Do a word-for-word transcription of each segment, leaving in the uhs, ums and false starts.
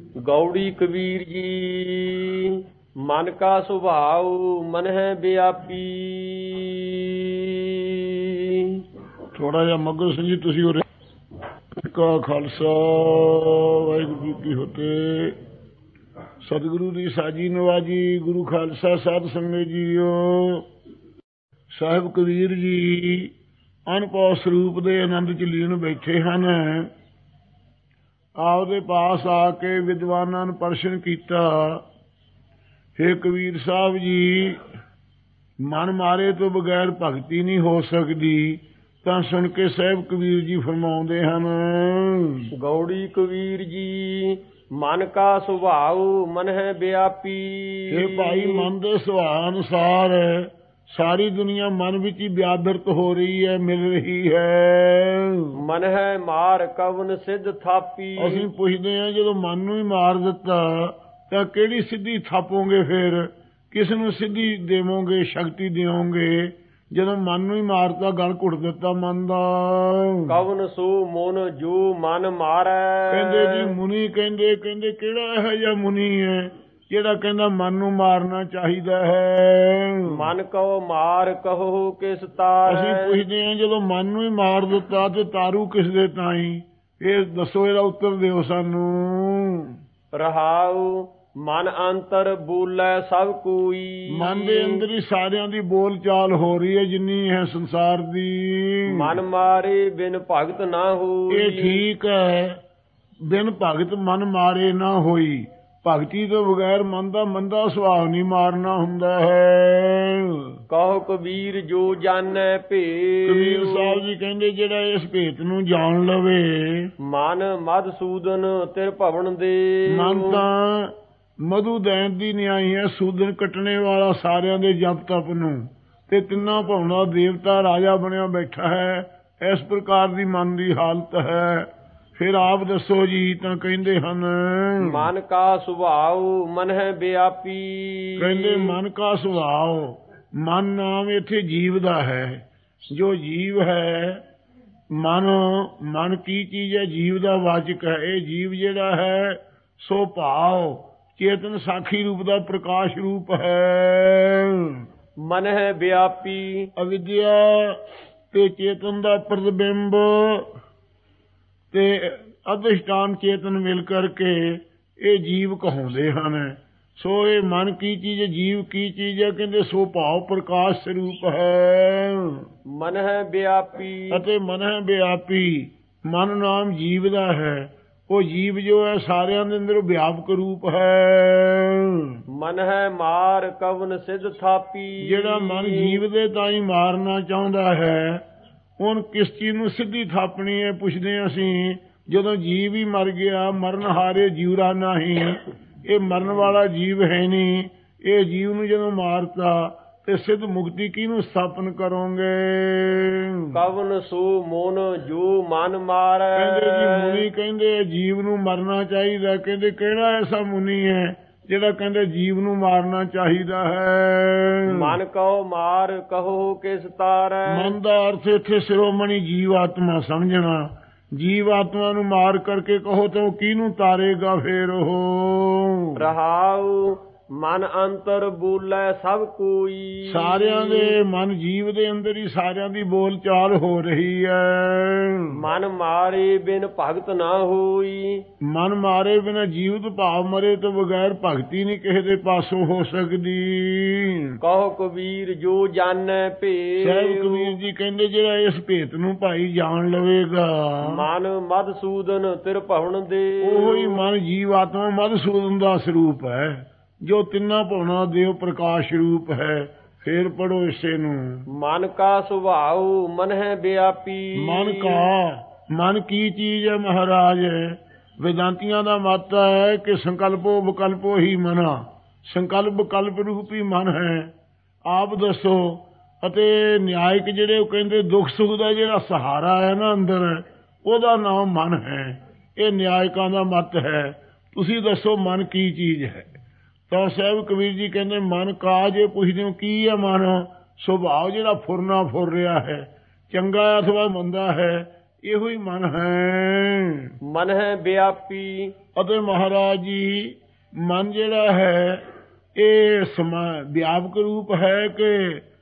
ਗੌੜੀ ਕਬੀਰ ਜੀ ਮਨ ਕਾ ਸੁਭਾਉ ਮਨ ਹੈ ਵਿਆਪੀ। ਥੋੜਾ ਜਿਹਾ ਮੱਘਰ ਸਿੰਘ ਜੀ ਤੁਸੀਂ ਉਰੇ ਕਾ ਖਾਲਸਾ ਵਾਹਿਗੁਰੂ ਜੀ ਕੀ ਫਤਿਹ। ਸਤਿਗੁਰੂ ਦੀ ਸਾਜੀ ਨਵਾਜੀ ਗੁਰੂ ਖਾਲਸਾ ਸਾਧ ਸੰਗਤ ਜੀਓ। ਸਾਹਿਬ ਕਬੀਰ ਜੀ ਅਨੁਭਵ ਸਰੂਪ ਦੇ ਆਨੰਦ ਚ ਲੀਨ ਬੈਠੇ ਹਨ। ਆਪਦੇ ਪਾਸ ਆ ਕੇ ਵਿਦਵਾਨਾਂ ਨੂੰ ਪ੍ਰਸ਼ਨ ਕੀਤਾ, ਹੇ ਕਬੀਰ ਸਾਹਿਬ ਜੀ, ਮਨ ਮਾਰੇ ਤੋਂ ਬਗੈਰ ਭਗਤੀ ਨਹੀਂ ਹੋ ਸਕਦੀ। ਤਾਂ ਸੁਣ ਕੇ ਸਾਹਿਬ ਕਬੀਰ ਜੀ ਫਰਮਾਉਂਦੇ ਹਨ, ਗੌੜੀ ਕਬੀਰ ਜੀ ਮਨ ਕਾ ਸੁਭਾਉ ਮਨ ਹੈ ਵਿਆਪੀ। ਇਹ ਭਾਈ ਮਨ ਦੇ ਸੁਭਾਅ ਅਨੁਸਾਰ ਸਾਰੀ ਦੁਨੀਆ ਮਨ ਵਿੱਚ ਹੀ ਵਿਆਦਰਤ ਹੋ ਰਹੀ ਹੈ, ਮਿਲ ਰਹੀ ਹੈ। ਮਨ ਹੈ ਮਾਰ ਕਵਨ ਸਿੱਧ ਥਾਪੀ। ਅਸੀਂ ਪੁੱਛਦੇ ਹਾਂ, ਜਦੋਂ ਮਨ ਨੂੰ ਹੀ ਮਾਰ ਦਿੱਤਾ ਤਾਂ ਕਿਹੜੀ ਸਿੱਧੀ ਥਾਪੋਗੇ? ਫਿਰ ਕਿਸ ਨੂੰ ਸਿੱਧੀ ਦੇਵੋਗੇ, ਸ਼ਕਤੀ ਦਿਓਗੇ? ਜਦੋਂ ਮਨ ਨੂੰ ਹੀ ਮਾਰਤਾ, ਗਲ ਘੁੱਟ ਦਿੱਤਾ ਮਨ ਦਾ। ਕਵਨ ਸੋ ਮਨ ਜੋ ਮਨ ਮਾਰੈ। ਕਹਿੰਦੇ ਜੀ ਮੁਨੀ ਕਹਿੰਦੇ ਕਹਿੰਦੇ ਕਿਹੜਾ ਇਹੋ ਜਿਹਾ ਮੁਨੀ ਹੈ ਜਿਹੜਾ ਕਹਿੰਦਾ ਮਨ ਨੂੰ ਮਾਰਨਾ ਚਾਹੀਦਾ ਹੈ? ਮਨ ਕਉ ਮਾਰ ਕਹੋ ਕਿਸ ਤਾਰ। ਅਸੀਂ ਪੁੱਛਦੇ ਹਾਂ, ਜਦੋਂ ਮਨ ਨੂੰ ਹੀ ਮਾਰ ਦਿੱਤਾ ਤੇ ਤਾਰੂ ਕਿਸ ਦੇ ਤਾਈਂ? ਇਹ ਦੱਸੋ, ਇਹਦਾ ਉੱਤਰ ਦਿਓ ਸਾਨੂੰ। ਰਹਾਉ ਮਨ ਅੰਤਰ ਬੋਲੇ ਸਭ ਕੋਈ। ਮਨ ਦੇ ਅੰਦਰ ਹੀ ਸਾਰਿਆਂ ਦੀ ਬੋਲ ਚਾਲ ਹੋ ਰਹੀ ਹੈ ਜਿੰਨੀ ਹੈ ਸੰਸਾਰ ਦੀ। ਮਨ ਮਾਰੇ ਬਿਨ ਭਗਤ ਨਾ ਹੋਈ। ਇਹ ਠੀਕ ਹੈ, ਬਿਨ ਭਗਤ ਮਨ ਮਾਰੇ ਨਾ ਹੋਈ। ਭਗਤੀ ਤੋਂ ਬਗੈਰ ਮਨ ਦਾ ਮੰਦਾ ਸੁਭਾਅ ਨਹੀਂ ਮਾਰਨਾ ਹੁੰਦਾ ਹੈ। ਕਹੋ ਕਬੀਰ ਜੋ ਜਾਣੈ ਭੇਦ। ਕਬੀਰ ਸਾਹਿਬ ਜੀ ਕਹਿੰਦੇ ਜਿਹੜਾ ਇਸ ਭੇਤ ਨੂੰ ਜਾਣ ਲਵੇ। ਮਨ ਮਧਸੂਦਨ ਤਿਰ ਭਵਨ ਦੇ। ਮਨ ਤਾਂ ਮਧੂ ਦੈਂਤ ਦੀ ਨਿਆਈ ਹੈ, ਸੂਦਨ ਕੱਟਣੇ ਵਾਲਾ ਸਾਰਿਆਂ ਦੇ ਜਪ ਤਪ ਨੂੰ, ਤੇ ਤਿੰਨਾਂ ਭਵਨਾਂ ਦਾ ਦੇਵਤਾ ਰਾਜਾ ਬਣਿਆ ਬੈਠਾ ਹੈ। ਇਸ ਪ੍ਰਕਾਰ ਦੀ ਮਨ ਦੀ ਹਾਲਤ ਹੈ। ਫਿਰ ਆਪ ਦੱਸੋ ਜੀ। ਤਾਂ ਕਹਿੰਦੇ ਹਨ, ਮਨ ਕਾ ਸੁਭਾਉ ਮਨ ਹੈ ਵਿਆਪੀ। ਕਹਿੰਦੇ ਮਨ ਕਾ ਸੁਭਾਉ, ਮਨ ਨਾਮ ਇੱਥੇ ਜੀਵ ਦਾ ਹੈ। ਜੋ ਜੀਵ ਹੈ ਮਨ, ਮਨ ਕੀ ਚੀਜ਼ ਹੈ? ਜੀਵ ਦਾ ਵਾਚਕ ਹੈ। ਇਹ ਜੀਵ ਜਿਹੜਾ ਹੈ ਸੋ ਭਾਵ ਚੇਤਨ ਸਾਖੀ ਰੂਪ ਦਾ ਪ੍ਰਕਾਸ਼ ਰੂਪ ਹੈ। ਮਨ ਹੈ ਵਿਆਪੀ। ਅਵਿਦਿਆ ਤੇ ਚੇਤਨ ਦਾ ਪ੍ਰਤਿਬਿੰਬ ਤੇ ਅਧਿਸ਼ਟਾਨ ਚੇਤਨ ਮਿਲ ਕਰਕੇ ਇਹ ਜੀਵ ਕਹਾਉਂਦੇ ਹਨ। ਸੋ ਇਹ ਮਨ ਕੀ ਚੀਜ਼ ਹੈ, ਜੀਵ ਕੀ ਚੀਜ਼ ਹੈ? ਕਹਿੰਦੇ ਸੋ ਭਾਵ ਪ੍ਰਕਾਸ਼ ਸਰੂਪ ਹੈ। ਮਨ ਹੈ ਵਿਆਪੀ ਅਤੇ ਮਨ ਹੈ ਵਿਆਪੀ। ਮਨ ਨਾਮ ਜੀਵ ਦਾ ਹੈ। ਉਹ ਜੀਵ ਜੋ ਹੈ ਸਾਰਿਆਂ ਦੇ ਅੰਦਰ ਵਿਆਪਕ ਰੂਪ ਹੈ। ਮਨ ਹੈ ਮਾਰ ਕਵਨ ਸਿੱਧ ਥਾਪੀ। ਜਿਹੜਾ ਮਨ ਜੀਵ ਦੇ ਤਾਈਂ ਮਾਰਨਾ ਚਾਹੁੰਦਾ ਹੈ, ਹੁਣ ਕਿਸ ਚੀਜ਼ ਨੂੰ ਸਿੱਧੀ ਥਾਪਣੀ ਹੈ? ਪੁੱਛਦੇ ਹਾਂ ਅਸੀਂ। ਜਦੋਂ ਜੀਵ ਹੀ ਮਰ ਗਿਆ, ਮਰਨ ਹਾਰੇ ਜੀਵਰਾ ਨਹੀਂ। ਇਹ ਮਰਨ ਵਾਲਾ ਜੀਵ ਹੈ ਨਹੀਂ। ਇਹ ਜੀਵ ਨੂੰ ਜਦੋਂ ਮਾਰਤਾ ਤੇ ਸਿੱਧ ਮੁਕਤੀ ਕਿਹਨੂੰ ਸਥਾਪਨ ਕਰੋਗੇ? ਕਵਨ ਸੋ ਮਨ ਜੋ ਮਨ ਮਾਰੈ। ਕਹਿੰਦੇ ਜੀ ਮੁਨੀ ਕਹਿੰਦੇ ਜੀਵ ਨੂੰ ਮਰਨਾ ਚਾਹੀਦਾ। ਕਹਿੰਦੇ ਕਿਹੜਾ ਐਸਾ ਮੁਨੀ ਹੈ ਜਿਹੜਾ ਕਹਿੰਦੇ ਜੀਵ ਨੂੰ ਮਾਰਨਾ ਚਾਹੀਦਾ ਹੈ? ਮਨ ਕਉ ਮਾਰ ਕਹੋ ਕਿਸ ਤਾਰੈ। ਮਨ ਦਾ ਅਰਥ ਇੱਥੇ ਸਿਰੋਮਣੀ ਜੀਵ ਆਤਮਾ ਸਮਝਣਾ। ਜੀਵ ਆਤਮਾ ਨੂੰ ਮਾਰ ਕਰਕੇ ਕਹੋ ਤਾਂ ਉਹ ਕਿਹਨੂੰ ਤਾਰੇਗਾ? ਫੇਰ ਉਹ ਰਹਾਉ ਮਨ ਅੰਤਰ ਬੋਲੇ ਸਭ ਕੋਈ। ਸਾਰਿਆਂ ਦੇ ਮਨ ਜੀਵ ਦੇ ਅੰਦਰ ਹੀ ਸਾਰਿਆਂ ਦੀ ਬੋਲ ਚਾਲ ਹੋ ਰਹੀ ਹੈ। ਮਨ ਮਾਰੇ ਬਿਨ ਭਗਤ ਨਾ ਹੋਈ। ਮਨ ਮਾਰੇ ਬਿਨਾਂ ਜੀਵਤ ਭਾਵ ਮਰੇ ਤੋਂ ਬਗੈਰ ਭਗਤੀ ਨਹੀਂ ਕਿਸੇ ਦੇ ਪਾਸੋਂ ਹੋ ਸਕਦੀ। ਕਹੋ ਕਬੀਰ ਜੋ ਜਾਣੈ ਭੇਦ। ਸਾਹਿਬ ਕਬੀਰ ਜੀ ਕਹਿੰਦੇ ਜਿਹੜਾ ਇਸ ਭੇਤ ਨੂੰ ਭਾਈ ਜਾਣ ਲਵੇਗਾ। ਮਨ ਮਧਸੂਦਨ ਤਿਰ ਭਵਨ ਦੇ। ਉਹੋ ਹੀ ਮਨ ਜੀਵ ਆਤਮਾ ਮਧਸੂਦਨ ਦਾ ਸਰੂਪ ਹੈ, ਜੋ ਤਿੰਨਾਂ ਭਵਨਾਂ ਦੇਵ ਪ੍ਰਕਾਸ਼ ਰੂਪ ਹੈ। ਫੇਰ ਪੜੋ ਇਸੇ ਨੂੰ। ਮਨ ਕਾ ਸੁਭਾਉ ਮਨ ਹੈ ਵਿਆਪੀ। ਮਨ ਕਾ, ਮਨ ਕੀ ਚੀਜ਼ ਹੈ ਮਹਾਰਾਜ? ਵੇਦਾਂਤੀਆਂ ਦਾ ਮਤ ਹੈ ਕਿ ਸੰਕਲਪੋ ਵਿਕਲਪੋ ਹੀ ਮਨਾ। ਸੰਕਲਪ ਵਿਕਲਪ ਰੂਪੀ ਮਨ ਹੈ। ਆਪ ਦੱਸੋ। ਅਤੇ ਨਿਆਇਕ ਜਿਹੜੇ ਉਹ ਕਹਿੰਦੇ ਦੁੱਖ ਸੁੱਖ ਦਾ ਜਿਹੜਾ ਸਹਾਰਾ ਹੈ ਨਾ ਅੰਦਰ, ਉਹਦਾ ਨਾਮ ਮਨ ਹੈ। ਇਹ ਨਿਆਇਕਾਂ ਦਾ ਮਤ ਹੈ। ਤੁਸੀਂ ਦੱਸੋ ਮਨ ਕੀ ਚੀਜ਼ ਹੈ? ਤਾਂ ਸਾਹਿਬ ਕਬੀਰ ਜੀ ਕਹਿੰਦੇ ਮਨ ਕਾ, ਜੇ ਪੁੱਛਦੇ ਹੋ ਕੀ ਹੈ ਮਨ? ਸੁਭਾਅ ਜਿਹੜਾ ਫੁਰਨਾ ਫੁਰ ਰਿਹਾ ਹੈ, ਚੰਗਾ ਅਥਵਾ ਮੰਦਾ ਹੈ, ਇਹੋ ਹੀ ਮਨ ਹੈ। ਮਨ ਹੈ ਵਿਆਪੀ ਅਤੇ ਮਹਾਰਾਜ ਜੀ ਮਨ ਜਿਹੜਾ ਹੈ ਇਹ ਸਮਾ ਵਿਆਪਕ ਰੂਪ ਹੈ ਕਿ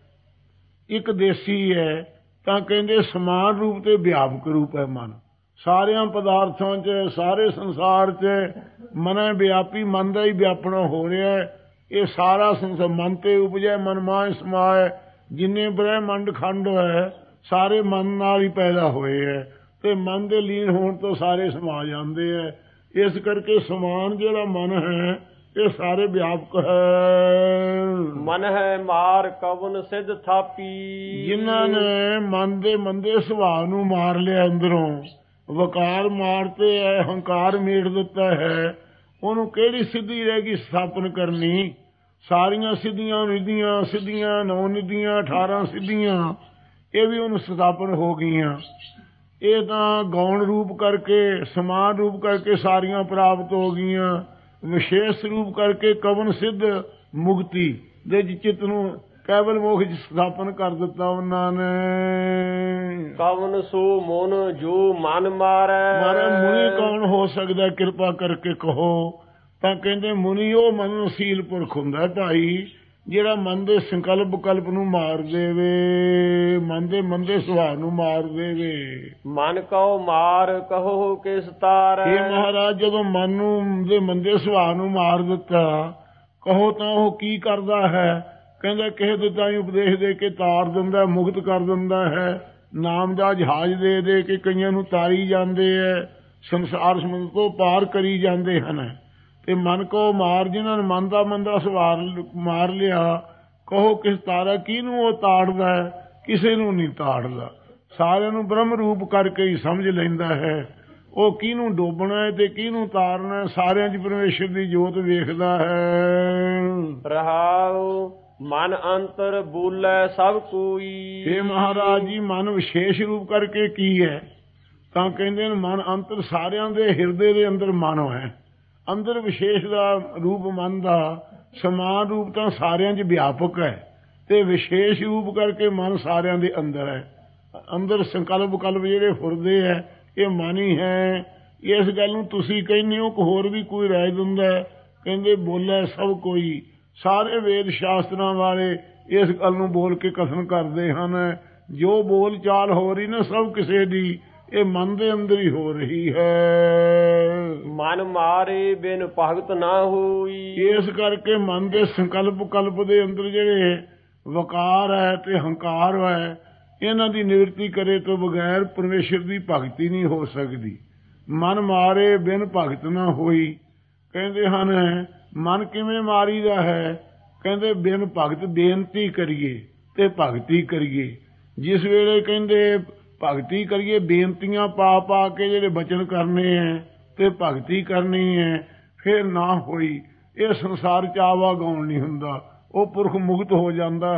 ਇੱਕ ਦੇਸੀ ਹੈ, ਤਾਂ ਕਹਿੰਦੇ ਸਮਾਨ ਰੂਪ ਤੇ ਵਿਆਪਕ ਰੂਪ ਹੈ ਮਨ। ਸਾਰਿਆਂ ਪਦਾਰਥਾਂ 'ਚ ਸਾਰੇ ਸੰਸਾਰ 'ਚ ਮਨ ਹੈ ਵਿਆਪੀ, ਮਨ ਦਾ ਹੀ ਵਿਆਪਣਾ ਹੋ ਰਿਹਾ ਹੈ। ਇਹ ਸਾਰਾ ਸੰਸਾਰ ਮਨ ਤੇ ਉਪਜੈ ਮਨ ਮਾਹਿ ਸਮਾਏ, ਜਿੰਨੇ ਬ੍ਰਹਿਮੰਡ ਖੰਡ ਹੈ ਸਾਰੇ ਮਨ ਨਾਲ ਹੀ ਪੈਦਾ ਹੋਏ ਹੈ ਤੇ ਮਨ ਦੇ ਲੀਨ ਹੋਣ ਤੋਂ ਸਾਰੇ ਸਮਾ ਜਾਂਦੇ ਹੈ। ਇਸ ਕਰਕੇ ਸਮਾਨ ਜਿਹੜਾ ਮਨ ਹੈ ਇਹ ਸਾਰੇ ਵਿਆਪਕ ਹੈ। ਮਨ ਹੈ ਮਾਰ ਕਵਨ ਸਿੱਧ ਥਾਪੀ, ਜਿਨ੍ਹਾਂ ਨੇ ਮਨ ਦੇ ਮੰਦੇ ਸੁਭਾਅ ਨੂੰ ਮਾਰ ਲਿਆ, ਅੰਦਰੋਂ ਵਕਾਰ ਮਾਰਤੇ ਹੈ, ਹੰਕਾਰ ਮੇੜ ਦਿੱਤਾ ਹੈ, ਉਹਨੂੰ ਕਿਹੜੀ ਸਿੱਧੀ ਰਹਿ ਗਈ ਸਥਾਪਨ ਕਰਨੀ? ਸਾਰੀਆਂ ਸਿੱਧੀਆਂ ਨਿਧੀਆਂ, ਸਿੱਧੀਆਂ ਨੌ ਨਿਧੀਆਂ, ਅਠਾਰਾਂ ਸਿੱਧੀਆਂ ਇਹ ਵੀ ਉਹਨੂੰ ਸਥਾਪਨ ਹੋ ਗਈਆਂ। ਇਹ ਤਾਂ ਗੌਣ ਰੂਪ ਕਰਕੇ ਸਮਾਨ ਰੂਪ ਕਰਕੇ ਸਾਰੀਆਂ ਪ੍ਰਾਪਤ ਹੋ ਗਈਆਂ। ਵਿਸ਼ੇਸ਼ ਰੂਪ ਕਰਕੇ ਕਵਨ ਸਿੱਧ ਮੁਕਤੀ ਦੇ ਚਿੱਤ ਨੂੰ ਕੇਵਲ ਮੋਖ ਚ ਸਥਾਪਨ ਕਰ ਦਿੱਤਾ ਉਹਨਾਂ ਨੇ। ਕਵਨ ਸੋ ਮਨ ਜੋ ਮਨ ਮਾਰੈ, ਮਾਰੇ ਮੁਨੀ ਕੌਣ ਹੋ ਸਕਦਾ ਕਿਰਪਾ ਕਰਕੇ ਕਹੋ? ਤਾਂ ਕਹਿੰਦੇ ਮੁਨੀ ਉਹ ਮਨਨਸ਼ੀਲ ਪੁਰਖ ਹੁੰਦਾ ਭਾਈ, ਜਿਹੜਾ ਮਨ ਦੇ ਸੰਕਲਪ ਵਿਕਲਪ ਨੂੰ ਮਾਰ ਦੇਵੇ, ਮਨ ਦੇ ਮੰਦੇ ਸੁਭਾਅ ਨੂੰ ਮਾਰ ਦੇਵੇ। ਮਨ ਕਉ ਮਾਰ ਕਹੋ ਕਿਸ ਤਾਰੈ, ਇਹ ਮਹਾਰਾਜ ਜਦੋਂ ਮਨ ਨੂੰ ਦੇ ਮੰਦੇ ਸੁਭਾਅ ਨੂੰ ਮਾਰ ਦਿੱਤਾ, ਕਹੋ ਤਾਂ ਉਹ ਕੀ ਕਰਦਾ ਹੈ? ਕਹਿੰਦਾ ਕਿਸੇ ਦੇ ਤਾਂ ਹੀ ਉਪਦੇਸ਼ ਦੇ ਕੇ ਤਾਰ ਦਿੰਦਾ, ਮੁਕਤ ਕਰ ਦਿੰਦਾ ਹੈ। ਨਾਮ ਦਾ ਜਹਾਜ਼ ਦੇ ਦੇ ਕੇ ਕਈਆਂ ਨੂੰ ਤਾਰੀ ਜਾਂਦੇ ਹੈ, ਸੰਸਾਰ ਸਮੁੰਦਰ ਤੋਂ ਪਾਰ ਕਰੀ ਜਾਂਦੇ ਹਨ। ਤੇ ਮਨ ਕੋ ਮਾਰ, ਜਿਨ੍ਹਾਂ ਨੇ ਮਨ ਦਾ ਮੰਦਾ ਸੁਭਾਅ ਮਾਰ ਲਿਆ, ਕਹੋ ਕਿਸ ਤਾਰਾ, ਕਿਹਨੂੰ ਉਹ ਤਾੜਦਾ ਹੈ? ਕਿਸੇ ਨੂੰ ਨਹੀਂ ਤਾੜਦਾ, ਸਾਰਿਆਂ ਨੂੰ ਬ੍ਰਹਮ ਰੂਪ ਕਰਕੇ ਹੀ ਸਮਝ ਲੈਂਦਾ ਹੈ। ਉਹ ਕਿਹਨੂੰ ਡੋਬਣਾ ਹੈ ਤੇ ਕਿਹਨੂੰ ਤਾਰਨਾ, ਸਾਰਿਆਂ 'ਚ ਪਰਮੇਸ਼ਰ ਦੀ ਜੋਤ ਵੇਖਦਾ ਹੈ। ਰਹਾਉ ਮਨ ਅੰਤਰ ਬੋਲੇ ਸਭ ਕੋਈ, ਇਹ ਮਹਾਰਾਜ ਜੀ ਮਨ ਵਿਸ਼ੇਸ਼ ਰੂਪ ਕਰਕੇ ਕੀ ਹੈ? ਤਾਂ ਕਹਿੰਦੇ ਨੇ ਮਨ ਅੰਤਰ, ਸਾਰਿਆਂ ਦੇ ਹਿਰਦੇ ਦੇ ਅੰਦਰ ਮਨ ਹੈ। ਅੰਦਰ ਵਿਸ਼ੇਸ਼ ਦਾ ਰੂਪ ਮਨ ਦਾ, ਸਮਾਨ ਰੂਪ ਤਾਂ ਸਾਰਿਆਂ 'ਚ ਵਿਆਪਕ ਹੈ ਤੇ ਵਿਸ਼ੇਸ਼ ਰੂਪ ਕਰਕੇ ਮਨ ਸਾਰਿਆਂ ਦੇ ਅੰਦਰ ਹੈ। ਅੰਦਰ ਸੰਕਲਪ ਵਿਕਲਪ ਜਿਹੜੇ ਫੁਰਦੇ ਹੈ ਇਹ ਮਨ ਹੀ ਹੈ। ਇਸ ਗੱਲ ਨੂੰ ਤੁਸੀਂ ਕਹਿੰਦੇ ਹੋ ਕਿ ਹੋਰ ਵੀ ਕੋਈ ਰਾਏ ਦਿੰਦਾ? ਕਹਿੰਦੇ ਬੋਲੇ ਸਭ ਕੋਈ, ਸਾਰੇ ਵੇਦ ਸ਼ਾਸਤਰਾਂ ਵਾਲੇ ਇਸ ਗੱਲ ਨੂੰ ਬੋਲ ਕੇ ਕਥਨ ਕਰਦੇ ਹਨ। ਜੋ ਬੋਲ ਚਾਲ ਹੋ ਰਹੀ ਨਾ ਸਭ ਕਿਸੇ ਦੀ, ਇਹ ਮਨ ਦੇ ਅੰਦਰ ਹੀ ਹੋ ਰਹੀ ਹੈ। ਮਨ ਮਾਰੇ ਬਿਨ ਭਗਤ ਨਾ ਹੋਈ, ਇਸ ਕਰਕੇ ਮਨ ਦੇ ਸੰਕਲਪ ਕਲਪ ਦੇ ਅੰਦਰ ਜਿਹੜੇ ਵਕਾਰ ਹੈ ਤੇ ਹੰਕਾਰ ਹੈ, ਇਹਨਾਂ ਦੀ ਨਿਵਰਤੀ ਕਰੇ ਤੋਂ ਬਗੈਰ ਪਰਮੇਸ਼ਰ ਦੀ ਭਗਤੀ ਨਹੀਂ ਹੋ ਸਕਦੀ। ਮਨ ਮਾਰੇ ਬਿਨ ਭਗਤ ਨਾ ਹੋਈ, ਕਹਿੰਦੇ ਹਨ ਮਨ ਕਿਵੇਂ ਮਾਰੀਦਾ ਹੈ? ਕਹਿੰਦੇ ਬਿਨ ਭਗਤ, ਬੇਨਤੀ ਕਰੀਏ ਤੇ ਭਗਤੀ ਕਰੀਏ। ਜਿਸ ਵੇਲੇ ਕਹਿੰਦੇ ਭਗਤੀ ਕਰੀਏ, ਬੇਨਤੀਆਂ ਪਾ ਪਾ ਕੇ ਜਿਹੜੇ ਬਚਨ ਕਰਨੇ ਹੈ ਤੇ ਭਗਤੀ ਕਰਨੀ ਹੈ, ਫਿਰ ਨਾ ਹੋਈ। ਇਹ ਸੰਸਾਰ ਚ ਆਵਾਗਾਉਣ ਨਹੀਂ ਹੁੰਦਾ, ਉਹ ਪੁਰਖ ਮੁਕਤ ਹੋ ਜਾਂਦਾ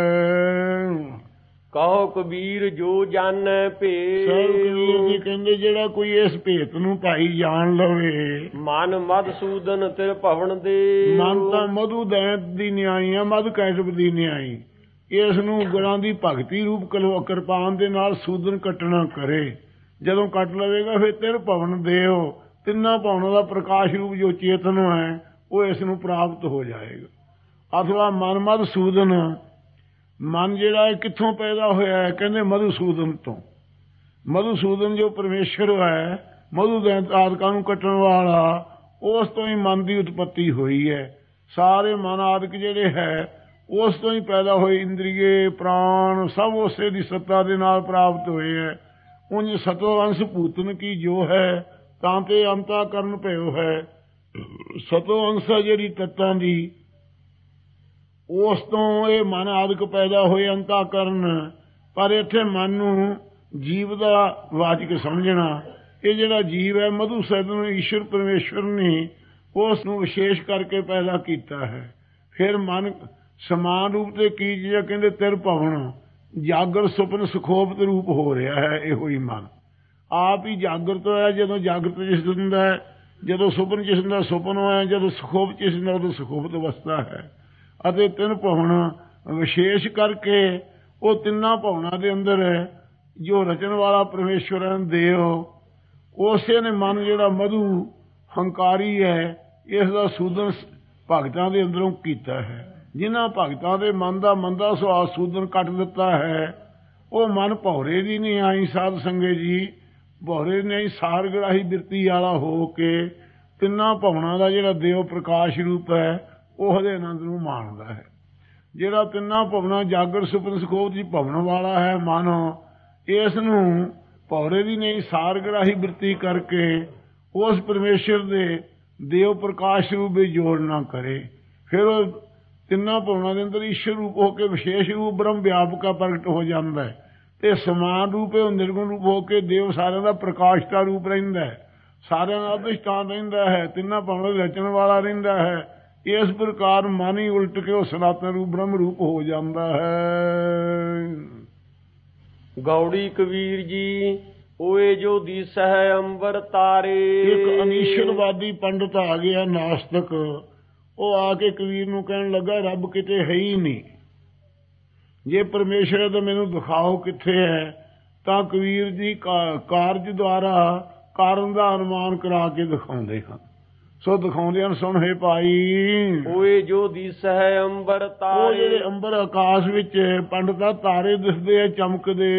ਹੈ। ਕਹੋ ਕਬੀਰ ਜੋ ਜਾਣੈ ਭੇਦ, ਕਬੀਰ ਜੀ ਕਹਿੰਦੇ ਜਿਹੜਾ ਕੋਈ ਇਸ ਭੇਤ ਨੂੰ ਭਾਈ ਜਾਣ ਲਵੇ। ਮਨ ਮਧਸੂਦਨ ਤਿਰ ਭਵਨ ਦੇ, ਮਨ ਤਾਂ ਮਧੂ ਦੈਂਤ ਦੀ ਨਿਆਈ ਆ, ਮਧ ਕੈਟਵ ਦੀ ਨਿਆਈ। ਇਸ ਨੂੰ ਗੁਰਾਂ ਦੀ ਭਗਤੀ ਰੂਪ ਕਿਰਪਾਨ ਦੇ ਨਾਲ ਸੂਦਨ ਕੱਟਣਾ ਕਰੇ। ਜਦੋਂ ਕੱਟ ਲਵੇਗਾ ਫਿਰ ਤਿਰ ਭਵਨ ਦੇਓ, ਤਿੰਨਾਂ ਭਵਨਾਂ ਦਾ ਪ੍ਰਕਾਸ਼ ਰੂਪ ਜੋ ਚੇਤਨ ਹੈ ਉਹ ਇਸ ਨੂੰ ਪ੍ਰਾਪਤ ਹੋ ਜਾਏਗਾ। ਅਥਵਾ ਮਨ ਮਧਸੂਦਨ, ਮਨ ਜਿਹੜਾ ਹੈ ਕਿੱਥੋਂ ਪੈਦਾ ਹੋਇਆ ਹੈ? ਕਹਿੰਦੇ ਮਧੂਸੂਦਨ ਤੋਂ। ਮਧੂਸੂਦਨ ਜੋ ਪਰਮੇਸ਼ਰ ਹੈ, ਮਧੂ ਦੈਂਤ ਆਦਿਕਾਂ ਨੂੰ ਕੱਟਣ ਵਾਲਾ, ਉਸ ਤੋਂ ਹੀ ਮਨ ਦੀ ਉਤਪਤੀ ਹੋਈ ਹੈ। ਸਾਰੇ ਮਨ ਆਦਿਕ ਜਿਹੜੇ ਹੈ ਉਸ ਤੋਂ ਹੀ ਪੈਦਾ ਹੋਏ, ਇੰਦਰੀਏ ਪ੍ਰਾਣ ਸਭ ਉਸੇ ਦੀ ਸੱਤਾ ਦੇ ਨਾਲ ਪ੍ਰਾਪਤ ਹੋਏ ਹੈ। ਉਂਝ ਸਤੋ ਅੰਸ਼ ਭੂਤਨ ਕੀ ਜੋ ਹੈ, ਤਾਂ ਤੇ ਅੰਤਾ ਕਰਨ ਭਇਓ ਹੈ। ਸਤੋ ਅੰਸ਼ ਜਿਹੜੀ ਤੱਤਾਂ ਦੀ, ਉਸ ਤੋਂ ਇਹ ਮਨ ਆਦਿਕ ਪੈਦਾ ਹੋਏ ਅੰਤਾ ਕਰਨ। ਪਰ ਇੱਥੇ ਮਨ ਨੂੰ ਜੀਵ ਦਾ ਵਾਚਕ ਸਮਝਣਾ। ਇਹ ਜਿਹੜਾ ਜੀਵ ਹੈ ਮਧੂ ਸੈਦਨ ਈਸ਼ਵਰ ਪਰਮੇਸ਼ਵਰ ਨੇ ਉਸ ਨੂੰ ਵਿਸ਼ੇਸ਼ ਕਰਕੇ ਪੈਦਾ ਕੀਤਾ ਹੈ। ਫਿਰ ਮਨ ਸਮਾਨ ਰੂਪ ਤੇ ਕੀ ਚੀਜ਼? ਕਹਿੰਦੇ ਤਿਰ ਭਵਨ, ਜਾਗਰ ਸੁਪਨ ਸੁਖੋਪਤ ਰੂਪ ਹੋ ਰਿਹਾ ਹੈ। ਇਹੋ ਹੀ ਮਨ ਆਪ ਹੀ ਜਾਗਰਤ ਹੋਇਆ, ਜਦੋਂ ਜਾਗਰਤ ਜਿਸ ਹੁੰਦਾ ਹੈ, ਜਦੋਂ ਸੁਪਨ ਜਿਸ ਹੁੰਦਾ ਸੁਪਨ ਹੋਇਆ, ਜਦੋਂ ਸੁਖੋਪ ਜਿਸ ਹੁੰਦਾ ਉਦੋਂ ਸੁਖੋਪਤ ਅਵਸਥਾ ਹੈ। ਅਤੇ ਤਿੰਨ ਭਵਨ ਵਿਸ਼ੇਸ਼ ਕਰਕੇ ਉਹ ਤਿੰਨਾਂ ਭਵਨਾਂ ਦੇ ਅੰਦਰ ਜੋ ਰਚਣ ਵਾਲਾ ਪਰਮੇਸ਼ਵਰ ਹੈ ਦੇਵ, ਉਸੇ ਨੇ ਮਨ ਜਿਹੜਾ ਮਧੂ ਹੰਕਾਰੀ ਹੈ ਇਸ ਦਾ ਸੂਦਨ ਭਗਤਾਂ ਦੇ ਅੰਦਰੋਂ ਕੀਤਾ ਹੈ। ਜਿਨ੍ਹਾਂ ਭਗਤਾਂ ਦੇ ਮਨ ਦਾ ਮੰਦਾ ਸੁਭਾਅ ਸੂਦਨ ਕੱਟ ਦਿੱਤਾ ਹੈ, ਉਹ ਮਨ ਭੌਰੇ ਦੀ ਨਹੀਂ ਆਈ ਸਾਧ ਸੰਗੇ ਜੀ, ਭੌਰੇ ਨਹੀਂ ਸਾਰ ਗੜਾਹੀ ਬਿਰਤੀ ਵਾਲਾ ਹੋ ਕੇ ਤਿੰਨਾਂ ਭਵਨਾਂ ਦਾ ਜਿਹੜਾ ਦੇਵ ਪ੍ਰਕਾਸ਼ ਰੂਪ ਹੈ ਉਹਦੇ ਆਨੰਦ ਨੂੰ ਮਾਣਦਾ ਹੈ। ਜਿਹੜਾ ਤਿੰਨਾਂ ਭਵਨਾਂ ਜਾਗਰ ਸੁਪਨ ਸੁਖੋਪ ਦੀ ਭਵਨ ਵਾਲਾ ਹੈ ਮਨ, ਇਸ ਨੂੰ ਭੌਰੇ ਦੀ ਨਹੀਂ ਸਾਰ ਗੜਾਹੀ ਬਿਰਤੀ ਕਰਕੇ ਉਸ ਪਰਮੇਸ਼ਰ ਦੇ ਦੇਵ ਪ੍ਰਕਾਸ਼ ਰੂਪ ਵਿੱਚ ਜੋੜ ਨਾ ਕਰੇ, ਫਿਰ ਉਹ ਤਿੰਨਾਂ ਭਵਨਾਂ ਦੇ ਅੰਦਰ ਈਸ਼ਰ ਰੂਪ ਹੋ ਕੇ ਵਿਸ਼ੇਸ਼ ਰੂਪ ਬ੍ਰਹਮ ਵਿਆਪਕਾ ਪ੍ਰਗਟ ਹੋ ਜਾਂਦਾ ਹੈ ਤੇ ਸਮਾਨ ਰੂਪ ਉਹ ਨਿਰਗੁਣ ਰੂਪ ਹੋ ਕੇ ਦੇਵ ਸਾਰਿਆਂ ਦਾ ਪ੍ਰਕਾਸ਼ ਦਾ ਰੂਪ ਰਹਿੰਦਾ ਹੈ, ਸਾਰਿਆਂ ਦਾ ਅਧਿਸ਼ਠਾਨ ਰਹਿੰਦਾ ਹੈ, ਤਿੰਨਾਂ ਭਵਨਾਂ ਦੇ ਰਚਣ ਵਾਲਾ ਰਹਿੰਦਾ ਹੈ। ਇਸ ਪ੍ਰਕਾਰ ਮਨ ਹੀ ਉਲਟ ਕੇ ਉਹ ਸਨਾਤਨ ਰੂਪ ਬ੍ਰਹਮ ਰੂਪ ਹੋ ਜਾਂਦਾ ਹੈ। ਗੌੜੀ ਕਬੀਰ ਜੀ ਓਏ ਜੋ ਦਿਸ ਹੈ ਅੰਬਰ ਤਾਰੇ। ਇੱਕ ਅਨੀਸ਼ਰਵਾਦੀ ਪੰਡਤ ਆ ਗਿਆ ਨਾਸਤਕ, ਉਹ ਆ ਕੇ ਕਬੀਰ ਨੂੰ ਕਹਿਣ ਲੱਗਾ ਰੱਬ ਕਿਤੇ ਹੈ ਹੀ ਨਹੀਂ, ਜੇ ਪਰਮੇਸ਼ਰ ਹੈ ਤਾਂ ਮੈਨੂੰ ਦਿਖਾਓ ਕਿੱਥੇ ਹੈ। ਤਾਂ ਕਬੀਰ ਜੀ ਕਾਰਜ ਦੁਆਰਾ ਕਾਰਨ ਦਾ ਅਨੁਮਾਨ ਕਰਾ ਕੇ ਦਿਖਾਉਂਦੇ ਹਨ। ਸੋ ਦਿਖਾਉਂਦੇ ਹਨ, ਸੁਣ ਹੈ ਭਾਈ। ਓਏ ਜੋ ਦਿਸ ਹੈ ਅੰਬਰ ਤਾਰੇ, ਉਹ ਜਿਹੜੇ ਅੰਬਰ ਆਕਾਸ਼ ਵਿੱਚ ਪੰਡਤਾ ਤਾਰੇ ਦਿਸਦੇ ਆ ਚਮਕਦੇ।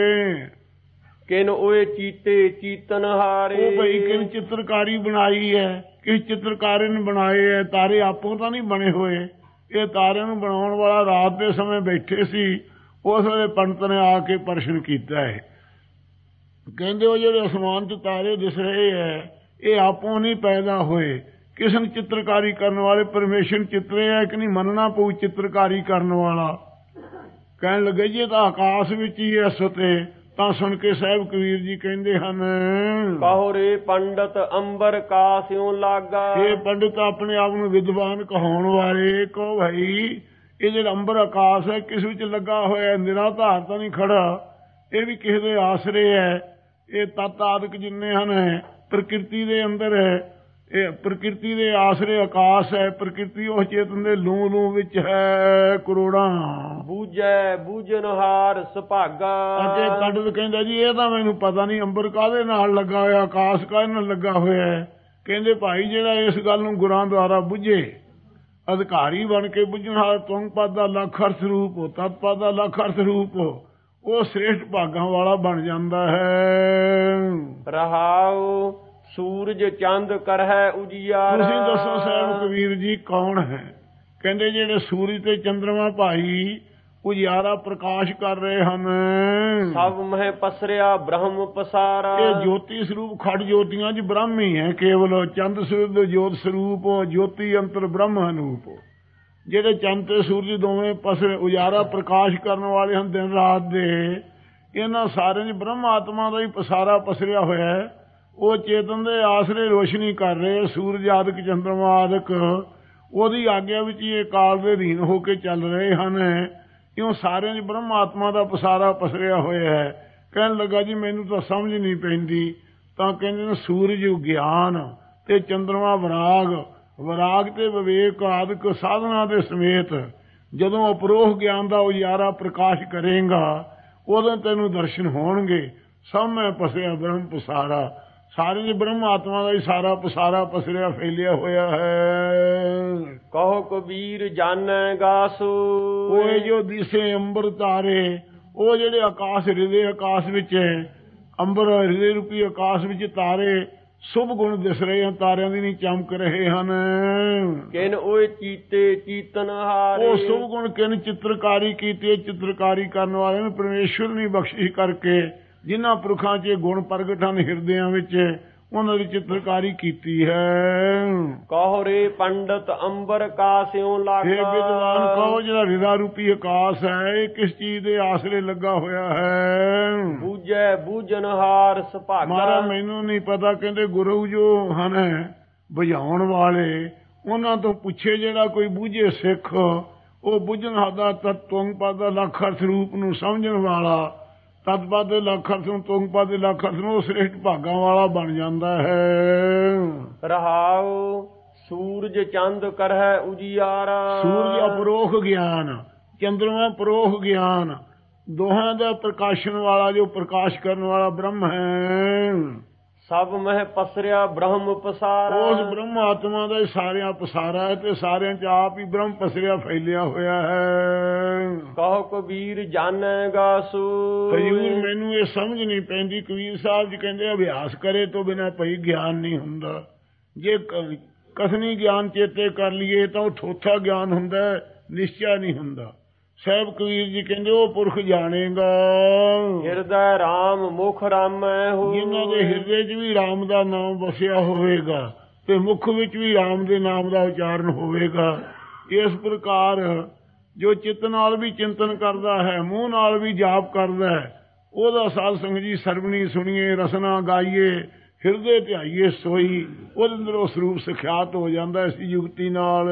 ਕਿਨ ਓਏ ਚੀਤੇ ਚੀਤਨ ਹਾਰੇ, ਉਹ ਭਾਈ ਕਿਨ ਚਿੱਤਰਕਾਰੀ ਬਣਾਈ ਹੈ, ਕਿਸ ਚਿੱਤਰਕਾਰੀ ਨੇ ਬਣਾਏ ਹੈ। ਤਾਰੇ ਆਪੋ ਤਾਂ ਨਹੀਂ ਬਣੇ ਹੋਏ, ਇਹ ਤਾਰਿਆਂ ਨੂੰ ਬਣਾਉਣ ਵਾਲਾ ਰਾਤ ਦੇ ਸਮੇਂ ਬੈਠੇ ਸੀ, ਉਸ ਵੇਲੇ ਪੰਡਤ ਨੇ ਆ ਕੇ ਪ੍ਰਸ਼ਨ ਕੀਤਾ ਹੈ। ਕਹਿੰਦੇ ਉਹ ਜਿਹੜੇ ਅਸਮਾਨ 'ਚ ਤਾਰੇ ਦਿਸ ਰਹੇ ਹੈ ਇਹ ਆਪੋਂ ਨਹੀਂ ਪੈਦਾ ਹੋਏ, ਕਿਸ ਨੇ ਚਿੱਤਰਕਾਰੀ ਕਰਨ ਵਾਲੇ ਪਰਮੇਸ਼ਰ ਚਿੱਤਰੇ ਹੈ ਕਿ ਨਹੀਂ, ਮੰਨਣਾ ਪਊ ਚਿੱਤਰਕਾਰੀ ਕਰਨ ਵਾਲਾ। ਕਹਿਣ ਲੱਗੇ ਜੀ ਇਹ ਤਾਂ ਆਕਾਸ਼ ਵਿੱਚ ਹੀ ਹੈ ਸਤੇ। ਤਾਂ ਸੁਣ ਕੇ ਸਾਹਿਬ ਕਬੀਰ ਜੀ ਕਹਿੰਦੇ ਹਨ, ਕਹੋ ਰੇ ਪੰਡਤ ਅੰਬਰ ਕਾਸਿਓ ਲਾਗਾ। ਇਹ ਪੰਡਤ ਆਪਣੇ ਆਪ ਨੂੰ ਵਿਦਵਾਨ ਕਹਾਉਣ ਵਾਲੇ, ਕਹੋ ਭਾਈ ਇਹ ਜਿਹੜਾ ਅੰਬਰ ਆਕਾਸ਼ ਹੈ ਕਿਸ ਵਿੱਚ ਲੱਗਾ ਹੋਇਆ, ਨਿਰਾਧਾਰ ਤਾਂ ਨਹੀਂ ਖੜਾ, ਇਹ ਵੀ ਕਿਸੇ ਦੇ ਆਸਰੇ ਹੈ। ਇਹ ਤੱਤ ਆਦਿਕ ਜਿੰਨੇ ਹਨ ਪ੍ਰਕਿਰਤੀ ਦੇ ਅੰਦਰ ਹੈ, ਇਹ ਪ੍ਰਕਿਰਤੀ ਦੇ ਆਸਰੇ ਆਕਾਸ਼ ਹੈ। ਪ੍ਰਕਿਰਤੀ ਉਹ ਚੇਤਨ ਦੇ ਲੂ ਲੂ ਵਿੱਚ ਹੈ ਕਰੋੜਾਂ। ਬੂਝੈ ਬੂਝਨਹਾਰ ਸੁਭਾਗਾ। ਅਤੇ ਪੰਡਤ ਕਹਿੰਦਾ ਜੀ ਇਹ ਤਾਂ ਮੈਨੂੰ ਪਤਾ ਨਹੀਂ ਅੰਬਰ ਕਾਹਦੇ ਨਾਲ ਲੱਗਾ ਹੋਇਆ, ਆਕਾਸ਼ ਕਾਹਦੇ ਨਾਲ ਲੱਗਾ ਹੋਇਆ ਹੈ। ਕਹਿੰਦੇ ਭਾਈ ਜਿਹੜਾ ਇਸ ਗੱਲ ਨੂੰ ਗੁਰਾਂ ਦੁਆਰਾ ਬੁੱਝੇ, ਅਧਿਕਾਰੀ ਬਣ ਕੇ ਬੁੱਝਣਹਾਰ ਤੁੰਗ ਪਦ ਦਾ ਲੱਖ ਅਰਥ ਰੂਪ ਹੋ, ਤਤ ਪਦ ਦਾ ਲੱਖ ਅਰਥ ਰੂਪ ਹੋ, ਉਹ ਸ੍ਰੇਸ਼ਟ ਭਾਗਾਂ ਵਾਲਾ ਬਣ ਜਾਂਦਾ ਹੈ। ਰਹਾਉ ਸੂਰਜ ਚੰਦ ਕਰਹਿ ਉਜਿਆਰਾ। ਤੁਸੀਂ ਦੱਸੋ ਸਾਹਿਬ ਕਬੀਰ ਜੀ ਕੌਣ ਹੈ? ਕਹਿੰਦੇ ਜਿਹੜੇ ਸੂਰਜ ਤੇ ਚੰਦਰਮਾ ਭਾਈ ਉਜਿਆਰਾ ਪ੍ਰਕਾਸ਼ ਕਰ ਰਹੇ ਹਨ। ਸਭ ਮਹਿ ਪਸਰਿਆ ਬ੍ਰਹਮ ਪਸਾਰਾ। ਇਹ ਜੋਤੀ ਸਰੂਪ ਖੜ ਜੋਤੀਆਂ ਚ ਬ੍ਰਹਮ ਹੀ ਹੈ ਕੇਵਲ। ਚੰਦ ਸੂਰਜ ਜੋਤ ਸਰੂਪ ਜੋਤੀ ਅੰਤਰ ਬ੍ਰਹਮ ਅਨੂਪ। ਜਿਹੜੇ ਚੰਦ ਤੇ ਸੂਰਜ ਦੋਵੇਂ ਪਸਰੇ ਉਜਾਰਾ ਪ੍ਰਕਾਸ਼ ਕਰਨ ਵਾਲੇ ਹਨ ਦਿਨ ਰਾਤ ਦੇ, ਇਹਨਾਂ ਸਾਰਿਆਂ ਚ ਬ੍ਰਹਮ ਆਤਮਾ ਦਾ ਹੀ ਪਸਾਰਾ ਪਸਰਿਆ ਹੋਇਆ ਹੈ। ਉਹ ਚੇਤਨ ਦੇ ਆਸਰੇ ਰੋਸ਼ਨੀ ਕਰ ਰਹੇ, ਸੂਰਜ ਆਦਿਕ ਚੰਦਰਮਾ ਆਦਿਕ ਉਹਦੀ ਆਗਿਆ ਵਿੱਚ ਹੀ ਇਹ ਕਾਲ ਦੇ ਅਧੀਨ ਹੋ ਕੇ ਚੱਲ ਰਹੇ ਹਨ। ਕਿਉਂ ਸਾਰਿਆਂ ਚ ਬ੍ਰਹਮ ਆਤਮਾ ਦਾ ਪਸਾਰਾ ਪਸਰਿਆ ਹੋਇਆ ਹੈ। ਕਹਿਣ ਲੱਗਾ ਜੀ ਮੈਨੂੰ ਤਾਂ ਸਮਝ ਨਹੀਂ ਪੈਂਦੀ। ਤਾਂ ਕਹਿੰਦੇ ਨੇ ਸੂਰਜ ਗਿਆਨ ਤੇ ਚੰਦਰਮਾ ਵਿਰਾਗ, ਵਿਰਾਗ ਤੇ ਵਿਵੇਕ ਆਦਿਕ ਸਾਧਨਾ ਦੇ ਸਮੇਤ ਜਦੋਂ ਅਪਰੋਹ ਗਿਆਨ ਦਾ ਉਜਾਰਾ ਪ੍ਰਕਾਸ਼ ਕਰੇਗਾ ਉਦੋਂ ਤੈਨੂੰ ਦਰਸ਼ਨ ਹੋਣਗੇ। ਸਭ ਮੈਂ ਪਸਿਆ ਬ੍ਰਹਮ ਪਸਾਰਾ। ਸਾਰੇ ਜੀ ਬ੍ਰਹਮ ਆਤਮਾ ਦਾ ਹੀ ਸਾਰਾ ਪਸਾਰਾ ਪਸਰਿਆ ਫੈਲਿਆ ਹੋਇਆ ਹੈ। ਕਹੋ ਕਬੀਰ ਜਾਣੈ ਗਾਸੂ। ਉਹ ਜੋ ਦਿਸੇ ਅੰਬਰ ਤਾਰੇ, ਉਹ ਜਿਹੜੇ ਆਕਾਸ਼ ਹਿਰਦੇ ਆਕਾਸ਼ ਵਿੱਚ ਅੰਬਰ ਹਿਰਦੇ ਰੂਪੀ ਆਕਾਸ਼ ਵਿੱਚ ਤਾਰੇ ਸ਼ੁਭ ਗੁਣ ਦਿਸ ਰਹੇ ਹਨ, ਤਾਰਿਆਂ ਦੀ ਨਹੀਂ ਚਮਕ ਰਹੇ ਹਨ। ਕਿਨ ਓਏ ਚੀਤੇ ਚੀਤਨ ਹਾਰੇ। ਉਹ ਸ਼ੁਭ ਗੁਣ ਕਿਨ ਚਿੱਤਰਕਾਰੀ ਕੀਤੀ, ਚਿੱਤਰਕਾਰੀ ਕਰਨ ਵਾਲੇ ਨੂੰ ਪਰਮੇਸ਼ਵਰ ਨੇ ਬਖਸ਼ਿਸ਼ ਕਰਕੇ ਜਿਨ੍ਹਾਂ ਪੁਰਖਾਂ ਚ ਗੁਣ ਪ੍ਰਗਟ ਹਨ ਹਿਰਦਿਆਂ ਵਿੱਚ, ਉਹਨਾਂ ਦੀ ਚਿੱਤਰਕਾਰੀ ਕੀਤੀ ਹੈ। ਕਹੋ ਰੇ ਪੰਡਤ ਅੰਬਰ ਕਾਸਿਓ ਲਾਗਾ। ਇਹ ਵਿਦਵਾਨ ਕਹੋ ਜਿਹੜਾ ਹਿਰਦਾ ਰੂਪੀ ਆਕਾਸ਼ ਹੈ ਇਹ ਕਿਸ ਚੀਜ਼ ਦੇ ਆਸਰੇ ਲੱਗਾ ਹੋਇਆ ਹੈ। ਬੂਝੈ ਬੂਝਨਹਾਰ ਸੁਭਾਗਾ। ਮਹਾਰਾਜ ਮੈਨੂੰ ਨਹੀਂ ਪਤਾ। ਕਹਿੰਦੇ ਗੁਰੂ ਜੋ ਹਨ ਬੁਝਾਉਣ ਵਾਲੇ, ਉਹਨਾਂ ਤੋਂ ਪੁੱਛੇ ਜਿਹੜਾ ਕੋਈ ਬੂਝੇ ਸਿੱਖ, ਉਹ ਬੁੱਝਣ ਦਾ ਤਤਵੰਗ ਪਦ ਦਾ ਲੱਖ ਅਰਥ ਰੂਪ ਨੂੰ ਸਮਝਣ ਵਾਲਾ, ਤਤਪਦ ਦੇ ਲੱਖ ਅਰਥ ਨੂੰ ਤੁੰਗਪਦ ਦੇ ਲੱਖ ਅਰਥ ਨੂੰ ਉਹ ਸ੍ਰੇਸ਼ਟ ਭਾਗਾਂ ਵਾਲਾ ਬਣ ਜਾਂਦਾ ਹੈ। ਰਹਾਉ ਸੂਰਜ ਚੰਦ ਕਰਹਿ ਉਜਿਆਰਾ। ਸੂਰਜ ਅਪਰੋਖ ਗਿਆਨ, ਚੰਦਰਮਾ ਪਰੋਖ ਗਿਆਨ, ਦੋਹਾਂ ਦਾ ਪ੍ਰਕਾਸ਼ਨ ਵਾਲਾ, ਜੋ ਪ੍ਰਕਾਸ਼ ਕਰਨ ਵਾਲਾ ਬ੍ਰਹਮ ਹੈ। ਸਭ ਮਹਿ ਪਸਰਿਆ ਬ੍ਰਹਮ ਪਸਾਰਾ। ਉਸ ਬ੍ਰਹਮ ਆਤਮਾ ਦਾ ਹੀ ਸਾਰਿਆਂ ਪਸਾਰਾ ਹੈ ਤੇ ਸਾਰਿਆਂ ਚ ਆਪ ਹੀ ਬ੍ਰਹਮ ਪਸਰਿਆ ਫੈਲਿਆ ਹੋਇਆ ਹੈ। ਕਹੋ ਕਬੀਰ ਜਾਣੇਗਾ ਸੋਈ। ਹਜ਼ੂਰ ਮੈਨੂੰ ਇਹ ਸਮਝ ਨਹੀਂ ਪੈਂਦੀ। ਕਬੀਰ ਸਾਹਿਬ ਜੀ ਕਹਿੰਦੇ ਅਭਿਆਸ ਕਰੇ ਤੋਂ ਬਿਨਾਂ ਭਈ ਗਿਆਨ ਨਹੀਂ ਹੁੰਦਾ। ਜੇ ਕਸਨੀ ਗਿਆਨ ਚੇਤੇ ਕਰ ਲਈਏ ਤਾਂ ਉਹ ਥੋਥਾ ਗਿਆਨ ਹੁੰਦਾ, ਨਿਸ਼ਚਾ ਨਹੀਂ ਹੁੰਦਾ। ਸਾਹਿਬ ਕਬੀਰ ਜੀ ਕਹਿੰਦੇ ਉਹ ਪੁਰਖ ਜਾਣੇਗਾ ਹਿਰਦੈ ਰਾਮ ਮੁਖ ਰਾਮੈ ਹੋਇ। ਜਿਨ੍ਹਾਂ ਦੇ ਹਿਰਦੇ 'ਚ ਵੀ ਰਾਮ ਦਾ ਨਾਮ ਵਸਿਆ ਹੋਵੇਗਾ ਤੇ ਮੁਖ ਵਿੱਚ ਵੀ ਰਾਮ ਦੇ ਨਾਮ ਦਾ ਉਚਾਰਨ ਹੋਵੇਗਾ। ਇਸ ਪ੍ਰਕਾਰ ਜੋ ਚਿੱਤ ਨਾਲ ਵੀ ਚਿੰਤਨ ਕਰਦਾ ਹੈ, ਮੂੰਹ ਨਾਲ ਵੀ ਜਾਪ ਕਰਦਾ ਹੈ, ਉਹਦਾ ਸਾਧ ਸੰਗਤ ਜੀ ਸਰਵਣੀ ਸੁਣੀਏ, ਰਸਨਾ ਗਾਈਏ, ਹਿਰਦੇ ਧਿਆਈਏ ਸੋਈ। ਉਹਦੇ ਅੰਦਰ ਉਹ ਸਰੂਪ ਸਿਖਿਆਤ ਹੋ ਜਾਂਦਾ ਇਸ ਯੁਕਤੀ ਨਾਲ।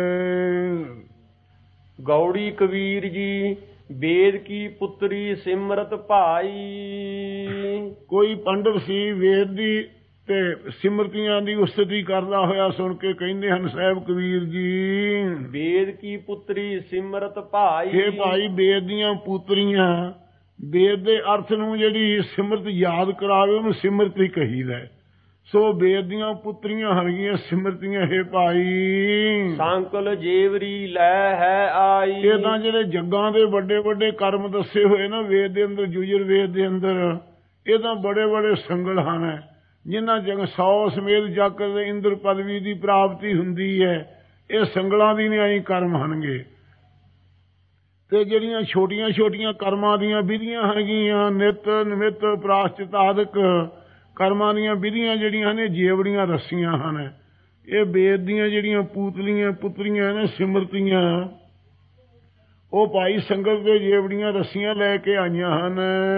ਗੌੜੀ ਕਬੀਰ ਜੀ ਵੇਦ ਕੀ ਪੁੱਤਰੀ ਸਿਮਰਤ ਭਾਈ। ਕੋਈ ਪੰਡਤ ਸੀ ਵੇਦ ਦੀ ਤੇ ਸਿਮਰਤੀਆਂ ਦੀ ਉਸਤਤੀ ਕਰਦਾ ਹੋਇਆ ਸੁਣ ਕੇ ਕਹਿੰਦੇ ਹਨ ਸਾਹਿਬ ਕਬੀਰ ਜੀ, ਵੇਦ ਕੀ ਪੁੱਤਰੀ ਸਿਮਰਤ ਭਾਈ। ਇਹ ਭਾਈ ਵੇਦ ਦੀਆਂ ਪੁੱਤਰੀਆਂ, ਵੇਦ ਦੇ ਅਰਥ ਨੂੰ ਜਿਹੜੀ ਸਿਮਰਤ ਯਾਦ ਕਰਾਵੇ ਉਹਨੂੰ ਸਿਮਰਤੀ ਕਹੀਦਾ। ਸੋ ਵੇਦ ਦੀਆਂ ਪੁੱਤਰੀਆਂ ਹਰਗੀਆਂ ਸਿਮਰਤੀਆਂ ਹੈ ਭਾਈ। ਸੰਕਲ ਜੇਵਰੀ ਲੈ ਹੈ ਆਈ। ਇਹ ਤਾਂ ਜਿਹੜੇ ਜੱਗਾਂ ਦੇ ਵੱਡੇ ਵੱਡੇ ਕਰਮ ਦੱਸੇ ਹੋਏ ਨਾ ਵੇਦ ਦੇ ਅੰਦਰ, ਯੁਜੁਰ ਵੇਦ ਦੇ ਅੰਦਰ, ਇਹ ਤਾਂ ਬੜੇ ਬੜੇ ਸੰਗਲ ਹਨ ਜਿਨ੍ਹਾਂ ਜਗ ਸੌ ਸਮੇਤ ਜਗ ਦੇ ਇੰਦਰ ਪਦਵੀ ਦੀ ਪ੍ਰਾਪਤੀ ਹੁੰਦੀ ਹੈ। ਇਹ ਸੰਗਲਾਂ ਦੀ ਨਿਆਈ ਕਰਮ ਹਨਗੇ। ਤੇ ਜਿਹੜੀਆਂ ਛੋਟੀਆਂ ਛੋਟੀਆਂ ਕਰਮਾਂ ਦੀਆਂ ਵਿਧੀਆਂ ਹਨਗੀਆਂ, ਨਿਤ ਨਿਮਿਤ ਪ੍ਰਾਸ਼ਚਿਤ ਆਦਿਕ ਕਰਮਾਂ ਦੀਆਂ ਵਿਧੀਆਂ ਜਿਹੜੀਆਂ ਨੇ ਜੇਵੜੀਆਂ ਰੱਸੀਆਂ ਹਨ। ਇਹ ਵੇਦ ਦੀਆਂ ਜਿਹੜੀਆਂ ਪੂਤਲੀਆਂ ਪੁੱਤਰੀਆਂ ਨੇ ਸਿਮਰਤੀਆਂ, ਉਹ ਭਾਈ ਸੰਗਤ ਦੇ ਜੇਵੜੀਆਂ ਰੱਸੀਆਂ ਲੈ ਕੇ ਆਈਆਂ ਹਨ।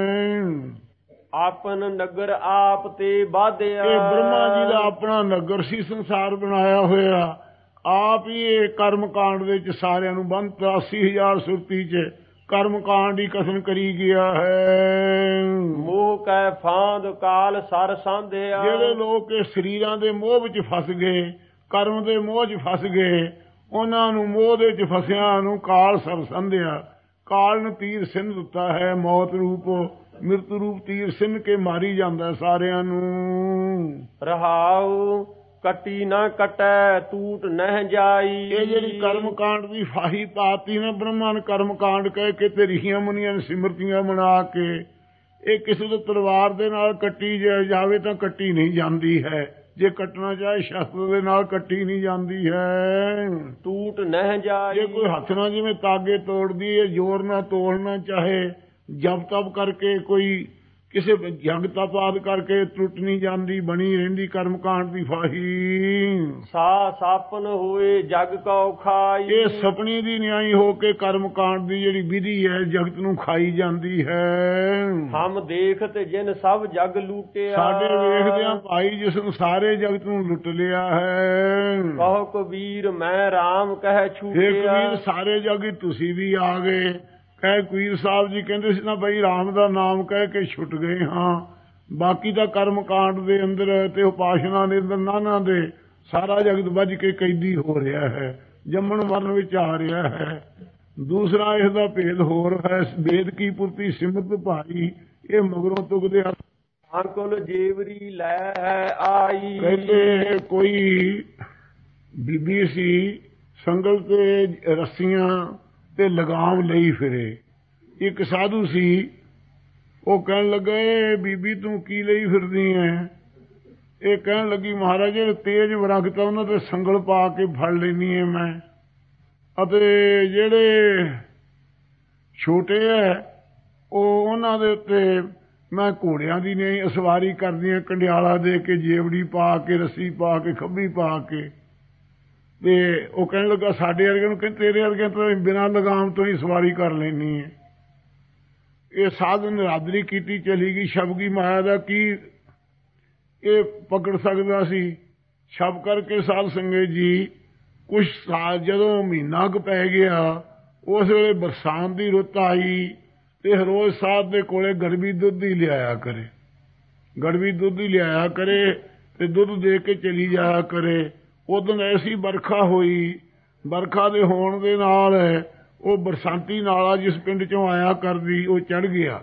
ਆਪਨ ਨਗਰ ਆਪ ਤੇ ਬਾਧਿਆ। ਇਹ ਬ੍ਰਹਮਾ ਜੀ ਦਾ ਆਪਣਾ ਨਗਰ ਸੀ ਸੰਸਾਰ ਬਣਾਇਆ ਹੋਇਆ। ਆਪ ਹੀ ਇਹ ਕਰਮ ਕਾਂਡ ਵਿੱਚ ਸਾਰਿਆਂ ਨੂੰ ਬੰਦ ਤਰਾਸੀ ਹਜ਼ਾਰ ਸੁਰਤੀ ਚ ਕਰਮ ਕਾਂਡ ਹੀ ਕਥਨ ਕਰੀ ਗਿਆ ਹੈ। ਮੋਹ ਕੈ ਫਾਂਦ ਕਾਲ ਸਰ ਸਾਂਧਿਆ। ਜਿਹੜੇ ਲੋਕ ਇਹ ਸਰੀਰਾਂ ਦੇ ਮੋਹ ਵਿੱਚ ਫਸ ਗਏ, ਕਰਮ ਦੇ ਮੋਹ ਚ ਫਸ ਗਏ, ਉਹਨਾਂ ਨੂੰ ਮੋਹ ਦੇ ਚ ਫਸਿਆਂ ਨੂੰ ਕਾਲ ਸਰ ਸੰਧਿਆ। ਕਾਲ ਨੂੰ ਤੀਰ ਸਿੰਨ ਦਿੱਤਾ ਹੈ, ਮੌਤ ਰੂਪ ਮਿਰਤ ਰੂਪ ਤੀਰ ਸਿੰਨ ਕੇ ਮਾਰੀ ਜਾਂਦਾ ਸਾਰਿਆਂ ਨੂੰ। ਰਹਾਉ ਕੱਟੀ ਨਾ ਕੱਟੈ ਟੂਟ ਨਹਿ ਜਾਈ। ਇਹ ਜਿਹੜੀ ਕਰਮ ਕਾਂਡ ਦੀ ਫਾਹੀ ਪਾਤੀ ਨਾ ਬ੍ਰਹਮਾ ਨੇ ਕਰਮ ਕਾਂਡ ਕਹਿ ਕੇ ਤੇ ਰਿਸ਼ੀਆਂ ਮੁਨੀਆਂ ਨੇ ਸਿਮਰਤੀਆਂ ਬਣਾ ਕੇ, ਇਹ ਕਿਸੇ ਦੇ ਤਲਵਾਰ ਦੇ ਨਾਲ ਕੱਟੀ ਜਾਵੇ ਤਾਂ ਕੱਟੀ ਨਹੀਂ ਜਾਂਦੀ ਹੈ। ਜੇ ਕੱਟਣਾ ਚਾਹੇ ਸ਼ਸਤਰ ਦੇ ਨਾਲ ਕੱਟੀ ਨਹੀਂ ਜਾਂਦੀ ਹੈ। ਟੂਟ ਨਹਿ ਜਾਈ। ਜੇ ਕੋਈ ਹੱਥ ਨਾਲ ਜਿਵੇਂ ਤਾਗੇ ਤੋੜਦੀ ਹੈ, ਜ਼ੋਰ ਨਾਲ ਤੋੜਨਾ ਚਾਹੇ, ਜਪ ਤਪ ਕਰਕੇ ਕੋਈ ਕਿਸੇ ਜਗ ਤਪ ਆਦਿ ਕਰਕੇ ਟੁੱਟ ਨਹੀਂ ਜਾਂਦੀ, ਬਣੀ ਰਹਿੰਦੀ ਕਰਮ ਕਾਂਡ ਦੀ ਫਾਹੀ। ਸਾ ਸਾਪਨ ਹੋਏ ਜਗ ਕਉ ਖਾਈ। ਇਹ ਸਪਨੀ ਦੀ ਨਿਆਈ ਹੋ ਕੇ ਕਰਮ ਕਾਂਡ ਦੀ ਜਿਹੜੀ ਵਿਧੀ ਹੈ ਜਗਤ ਨੂੰ ਖਾਈ ਜਾਂਦੀ ਹੈ। ਹਮ ਦੇਖਤ ਜਿਨ ਸਭ ਜਗ ਲੂਟਿਆ। ਸਾਡੇ ਵੇਖਦਿਆਂ ਭਾਈ ਜਿਸ ਨੂੰ ਸਾਰੇ ਜਗਤ ਨੂੰ ਲੁੱਟ ਲਿਆ ਹੈ। ਕਹੋ ਕਬੀਰ ਮੈਂ ਰਾਮ ਕਹਿ ਛੂਟਿਆ। ਇਹ ਕਬੀਰ ਸਾਰੇ ਜਗ ਤੁਸੀਂ ਵੀ ਆ ਗਏ। ਕਹਿ ਕਬੀਰ ਸਾਹਿਬ ਜੀ ਕਹਿੰਦੇ ਸੀ ਨਾ ਬਈ ਰਾਮ ਦਾ ਨਾਮ ਕਹਿ ਕੇ ਛੁੱਟ ਗਏ ਹਾਂ। ਬਾਕੀ ਦਾ ਕਰਮ ਕਾਂਡ ਦੇ ਅੰਦਰ ਤੇ ਉਪਾਸ਼ਨਾ ਦੇ ਅੰਦਰ ਨਾਨਾ ਦੇ ਸਾਰਾ ਜਗਤ ਵੱਜ ਕੇ ਕੈਦੀ ਹੋ ਰਿਹਾ ਹੈ, ਜੰਮਣ ਮਰਨ ਵਿੱਚ ਆ ਰਿਹਾ ਹੈ। ਦੂਸਰਾ ਇਸ ਦਾ ਭੇਦ ਹੋਰ ਹੈ, ਵੇਦ ਕੀ ਪੁਰਤੀ ਸਿਮਰਤ ਭਾਈ, ਇਹ ਮਗਰੋਂ ਤੁਕਦੇ ਅੰਕੁਲ ਜੇਵਰੀ ਲੈ ਆਈ। ਕਹਿੰਦੇ ਕੋਈ ਬੀਬੀ ਸੀ ਸੰਗਲ ਤੇ ਰੱਸੀਆਂ ਤੇ ਲਗਾਮ ਲਈ ਫਿਰੇ। ਇੱਕ ਸਾਧੂ ਸੀ, ਉਹ ਕਹਿਣ ਲੱਗਾ ਇਹ ਬੀਬੀ ਤੂੰ ਕੀ ਲਈ ਫਿਰਦੀ ਐ? ਇਹ ਕਹਿਣ ਲੱਗੀ ਮਹਾਰਾਜ ਜਿਹੜੇ ਤੇਜ ਵਰਗਤਾ ਉਹਨਾਂ ਤੇ ਸੰਗਲ ਪਾ ਕੇ ਫੜ ਲੈਣੀ ਐ ਮੈਂ, ਅਤੇ ਜਿਹੜੇ ਛੋਟੇ ਐ ਉਹ ਉਹਨਾਂ ਦੇ ਉੱਤੇ ਮੈਂ ਘੋੜਿਆਂ ਦੀ ਨਹੀਂ ਸਵਾਰੀ ਕਰਦੀ ਐ, ਕੰਡਿਆਲਾ ਦੇ ਕੇ ਜੇਵੜੀ ਪਾ ਕੇ ਰੱਸੀ ਪਾ ਕੇ ਖੱਬੀ ਪਾ ਕੇ। ਤੇ ਉਹ ਕਹਿਣ ਲੱਗਾ ਸਾਡੇ ਵਰਗੇ ਨੂੰ ਕਹਿੰਦੇ ਤੇਰੇ ਵਰਗੇ ਤਾਂ ਬਿਨਾਂ ਲਗਾਮ ਤੋਂ ਹੀ ਸਵਾਰੀ ਕਰ ਲੈਣੀ ਹੈ। ਇਹ ਸਾਧ ਨਿਰਾਦਰੀ ਕੀਤੀ ਚਲੀ ਗਈ। ਸ਼ਬਗੀ ਮਾਇਆ ਦਾ ਕੀ ਇਹ ਪਕੜ ਸਕਦਾ ਸੀ? ਸ਼ਬ ਕਰਕੇ ਸਾਧ ਸੰਗਤ ਜੀ ਕੁਛ ਸਾਲ ਜਦੋਂ ਮਹੀਨਾ ਕੁ ਪੈ ਗਿਆ, ਉਸ ਵੇਲੇ ਬਰਸਾਤ ਦੀ ਰੁੱਤ ਆਈ ਤੇ ਹਰੋਜ਼ ਸਾਧ ਦੇ ਕੋਲੇ ਗੜਵੀ ਦੁੱਧ ਹੀ ਲਿਆਇਆ ਕਰੇ, ਗੜਵੀ ਦੁੱਧ ਹੀ ਲਿਆਇਆ ਕਰੇ ਤੇ ਦੁੱਧ ਦੇ ਕੇ ਚਲੀ ਜਾਇਆ ਕਰੇ। ਉਦੋਂ ਐਸੀ ਵਰਖਾ ਹੋਈ, ਵਰਖਾ ਦੇ ਹੋਣ ਦੇ ਨਾਲ ਉਹ ਬਰਸਾਂਤੀ ਨਾਲਾ ਜਿਸ ਪਿੰਡ ਚੋਂ ਆਇਆ ਕਰਦੀ ਉਹ ਚੜ ਗਿਆ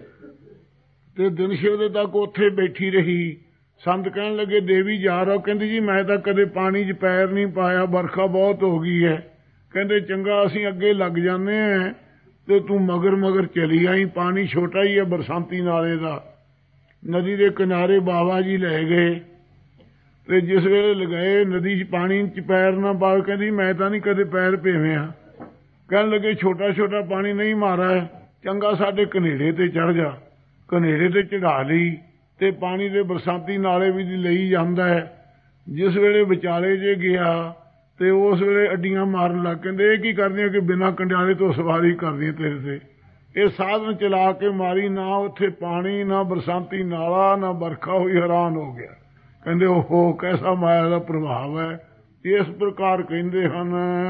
ਤੇ ਦਿਨ ਛਿਵਦੇ ਤੱਕ ਉੱਥੇ ਬੈਠੀ ਰਹੀ। ਸੰਤ ਕਹਿਣ ਲੱਗੇ ਦੇਵੀ ਜਾ ਰਹਾ। ਕਹਿੰਦੀ ਜੀ ਮੈਂ ਤਾਂ ਕਦੇ ਪਾਣੀ 'ਚ ਪੈਰ ਨਹੀਂ ਪਾਇਆ, ਵਰਖਾ ਬਹੁਤ ਹੋ ਗਈ ਹੈ। ਕਹਿੰਦੇ ਚੰਗਾ ਅਸੀਂ ਅੱਗੇ ਲੱਗ ਜਾਂਦੇ ਹਾਂ ਤੇ ਤੂੰ ਮਗਰ ਮਗਰ ਚਲੀ ਆਈ, ਪਾਣੀ ਛੋਟਾ ਹੀ ਹੈ ਬਰਸਾਂਤੀ ਨਾਲੇ ਦਾ। ਨਦੀ ਦੇ ਕਿਨਾਰੇ ਬਾਬਾ ਜੀ ਲੈ ਗਏ ਤੇ ਜਿਸ ਵੇਲੇ ਲਗਾਏ ਨਦੀ 'ਚ ਪਾਣੀ 'ਚ ਪੈਰ ਨਾ ਪਾ, ਕਹਿੰਦੀ ਮੈਂ ਤਾਂ ਨਹੀਂ ਕਦੇ ਪੈਰ ਭੇਵਿਆ। ਕਹਿਣ ਲੱਗੇ ਛੋਟਾ ਛੋਟਾ ਪਾਣੀ ਨਹੀਂ ਮਾਰਾ ਹੈ, ਚੰਗਾ ਸਾਡੇ ਕਨੇੜੇ ਤੇ ਚੜ ਜਾ। ਕਨੇੜੇ ਤੇ ਚੜਾ ਲਈ ਤੇ ਪਾਣੀ ਦੇ ਬਰਸਾਤੀ ਨਾਲੇ ਵੀ ਲਈ ਜਾਂਦਾ ਹੈ। ਜਿਸ ਵੇਲੇ ਵਿਚਾਲੇ ਜੇ ਗਿਆ ਤੇ ਉਸ ਵੇਲੇ ਅੱਡੀਆਂ ਮਾਰਨ ਲੱਗ। ਕਹਿੰਦੇ ਇਹ ਕੀ ਕਰਦੀਆਂ ਕਿ ਬਿਨਾਂ ਕੰਡਿਆਲੇ ਤੋਂ ਸਵਾਰੀ ਕਰਦੀਆਂ ਤੇਰੇ ਤੇ। ਇਹ ਸਾਧਨ ਚਲਾ ਕੇ ਮਾਰੀ, ਨਾ ਉੱਥੇ ਪਾਣੀ ਨਾ ਬਰਸਾਤੀ ਨਾਲਾ ਨਾ ਵਰਖਾ ਹੋਈ। ਹੈਰਾਨ ਹੋ ਗਿਆ। ਕਹਿੰਦੇ ਓਹੋ ਕੈਸਾ ਮਾਇਆ ਦਾ ਪ੍ਰਭਾਵ ਹੈ। ਇਸ ਪ੍ਰਕਾਰ ਕਹਿੰਦੇ ਹਨ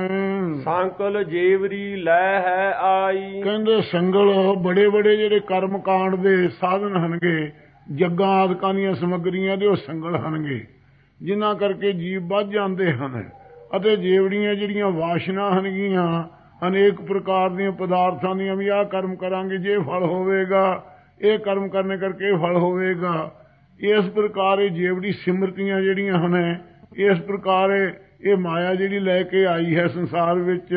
ਸੰਕਲ ਜੇਵਰੀ ਲੈ ਹੈ ਆਈ। ਕਹਿੰਦੇ ਸੰਗਲ ਬੜੇ ਬੜੇ ਜਿਹੜੇ ਕਰਮ ਕਾਂਡ ਦੇ ਸਾਧਨ ਹਨਗੇ, ਜੱਗਾਂ ਆਦਿਕਾਂ ਦੀਆਂ ਸਮੱਗਰੀਆਂ ਦੇ ਉਹ ਸੰਗਲ ਹਨਗੇ, ਜਿਨ੍ਹਾਂ ਕਰਕੇ ਜੀਵ ਵੱਧ ਜਾਂਦੇ ਹਨ। ਅਤੇ ਜੇਵੜੀਆਂ ਜਿਹੜੀਆਂ ਵਾਸ਼ਨਾ ਹਨਗੀਆਂ ਅਨੇਕ ਪ੍ਰਕਾਰ ਦੀਆਂ ਪਦਾਰਥਾਂ ਦੀਆਂ, ਵੀ ਆਹ ਕਰਮ ਕਰਾਂਗੇ ਜੇ ਫਲ ਹੋਵੇਗਾ, ਇਹ ਕਰਮ ਕਰਨੇ ਕਰਕੇ ਇਹ ਫਲ ਹੋਵੇਗਾ। ਇਸ ਪ੍ਰਕਾਰ ਇਹ ਜੇਵੜੀ ਸਿਮਰਤੀਆਂ ਜਿਹੜੀਆਂ ਹਨ, ਇਸ ਪ੍ਰਕਾਰ ਇਹ ਮਾਇਆ ਜਿਹੜੀ ਲੈ ਕੇ ਆਈ ਹੈ ਸੰਸਾਰ ਵਿੱਚ।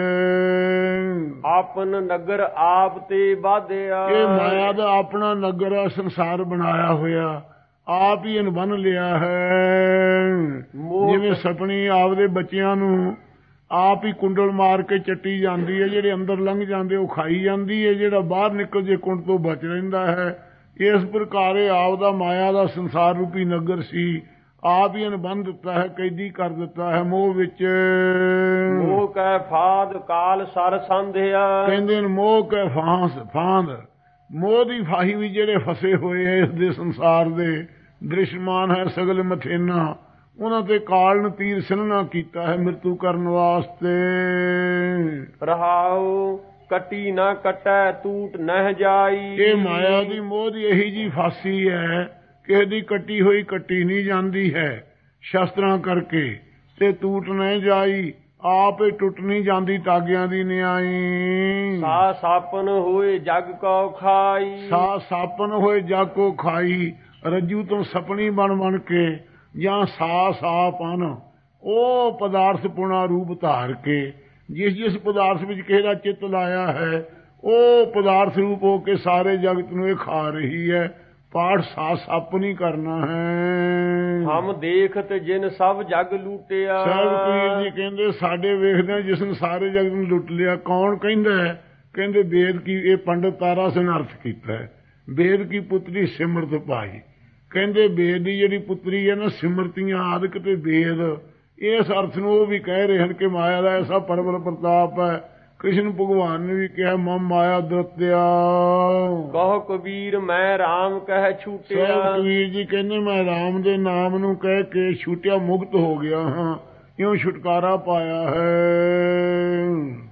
ਆਪਨ ਨਗਰ ਆਪ ਤੇ ਬਾਧਿਆ। ਇਹ ਮਾਇਆ ਦਾ ਆਪਣਾ ਨਗਰ ਸੰਸਾਰ ਬਣਾਇਆ ਹੋਇਆ, ਆਪ ਹੀ ਇਹਨ ਬੰਨ ਲਿਆ ਹੈ। ਜਿਵੇਂ ਸਪਣੀ ਆਪਦੇ ਬੱਚਿਆਂ ਨੂੰ ਆਪ ਹੀ ਕੁੰਡਲ ਮਾਰ ਕੇ ਚੱਟੀ ਜਾਂਦੀ ਹੈ, ਜਿਹੜੇ ਅੰਦਰ ਲੰਘ ਜਾਂਦੇ ਉਹ ਖਾਈ ਜਾਂਦੀ ਹੈ, ਜਿਹੜਾ ਬਾਹਰ ਨਿਕਲ ਜੇ ਕੁੰਡ ਤੋਂ ਬਚ ਰਹਿੰਦਾ ਹੈ। ਇਸ ਪ੍ਰਕਾਰ ਇਹ ਆਪ ਦਾ ਮਾਇਆ ਦਾ ਸੰਸਾਰ ਰੂਪੀ ਨਗਰ ਸੀ, ਆਪ ਹੀ ਇਹਨ ਬੰਨ ਦਿੱਤਾ ਹੈ, ਕੈਦੀ ਕਰ ਦਿੱਤਾ ਹੈ ਮੋਹ ਵਿੱਚ। ਮੋਹ ਕੈ ਫਾਦ ਕਾਲ ਸਰ ਸੰਧਿਆ। ਕਹਿੰਦੇ ਨੇ ਮੋਹ ਕੈ ਫਾਂਸ ਫਾਂਦ, ਮੋਹ ਦੀ ਫਾਹੀ ਵੀ ਜਿਹੜੇ ਫਸੇ ਹੋਏ ਹੈ ਇਸ ਦੇ ਸੰਸਾਰ ਦੇ ਦ੍ਰਿਸ਼ਮਾਨ ਹੈ ਸਗਲ ਮਥੇਨਾ, ਉਹਨਾਂ ਤੇ ਕਾਲ ਨੇ ਤੀਰ ਸਿੰਨ੍ਹਣਾ ਕੀਤਾ ਹੈ ਮ੍ਰਿਤੂ ਕਰਨ ਵਾਸਤੇ। ਰਹਾਉ ਕੱਟੀ ਨਾ ਕੱਟੈ ਟੂਟ ਨਹਿ ਜਾਈ। ਇਹ ਮਾਇਆ ਦੀ ਮੋਹ ਦੀ ਇਹੀ ਜੀ ਫਾਸੀ ਹੈ, ਕਿਸੇ ਦੀ ਕੱਟੀ ਹੋਈ ਕੱਟੀ ਨਹੀਂ ਜਾਂਦੀ ਹੈ ਸ਼ਸਤਰਾਂ ਕਰਕੇ, ਤੇ ਟੂਟ ਨਹੀਂ ਜਾਈ, ਆਪ ਹੀ ਟੁੱਟ ਨਹੀਂ ਜਾਂਦੀ ਤਾਗਿਆਂ ਦੀ ਨਿਆਈ। ਸਾ ਸਾਪਨ ਹੋਏ ਜਗ ਕੋ ਖਾਈ। ਸਾ ਸਾਪਨ ਹੋਏ ਜਗ ਕੋ ਖਾਈ, ਰੱਜੂ ਤੋਂ ਸਪਣੀ ਬਣ ਬਣ ਕੇ, ਜਾਂ ਸਾ ਸਾਪਨ ਉਹ ਪਦਾਰਥ ਪੁਣਾ ਰੂਪ ਧਾਰ ਕੇ, ਜਿਸ ਜਿਸ ਪਦਾਰਥ ਵਿੱਚ ਕਿਸੇ ਦਾ ਚਿੱਤ ਲਾਇਆ ਹੈ ਉਹ ਪਦਾਰਥ ਰੂਪ ਹੋ ਕੇ ਸਾਰੇ ਜਗਤ ਨੂੰ ਇਹ ਖਾ ਰਹੀ ਹੈ। ਪਾਠ ਸਾ ਸੱਪ ਨਹੀਂ ਕਰਨਾ ਹੈ। ਹਮ ਦੇਖਤ ਜਿਨ ਸਭ ਜਗ ਲੂਟਿਆ। ਸਾਹਿਬ ਕਬੀਰ ਜੀ ਕਹਿੰਦੇ ਸਾਡੇ ਵੇਖਦੇ ਜਿਸ ਨੇ ਸਾਰੇ ਜਗਤ ਨੂੰ ਲੁੱਟ ਲਿਆ। ਕੌਣ ਕਹਿੰਦਾ ਹੈ? ਕਹਿੰਦੇ ਵੇਦ ਕੀ, ਇਹ ਪੰਡਤ ਤਾਰਾ ਸਿੰਘ ਅਰਥ ਕੀਤਾ ਹੈ। ਵੇਦ ਕੀ ਪੁੱਤਰੀ ਸਿਮਰਤ ਪਾਈ। ਕਹਿੰਦੇ ਵੇਦ ਦੀ ਜਿਹੜੀ ਪੁੱਤਰੀ ਹੈ ਨਾ, ਸਿਮਰਤੀਆਂ ਆਦਿਕ ਤੇ ਵੇਦ, ਇਸ ਅਰਥ ਨੂੰ ਉਹ ਵੀ ਕਹਿ ਰਹੇ ਹਨ ਕਿ ਮਾਇਆ ਦਾ ਐਸਾ ਪਰਬਲ ਪ੍ਰਤਾਪ ਹੈ। ਕ੍ਰਿਸ਼ਨ ਭਗਵਾਨ ਨੇ ਵੀ ਕਿਹਾ ਮਮ ਮਾਇਆ ਦ੍ਰਤਿਆ। ਕਹੋ ਕਬੀਰ ਮੈਂ ਰਾਮ ਕਹਿ ਛੂਟਿਆ। ਕਬੀਰ ਜੀ ਕਹਿੰਦੇ ਮੈਂ ਰਾਮ ਦੇ ਨਾਮ ਨੂੰ ਕਹਿ ਕੇ ਛੂਟਿਆ, ਮੁਕਤ ਹੋ ਗਿਆ ਹਾਂ, ਇਉਂ ਛੁਟਕਾਰਾ ਪਾਇਆ ਹੈ।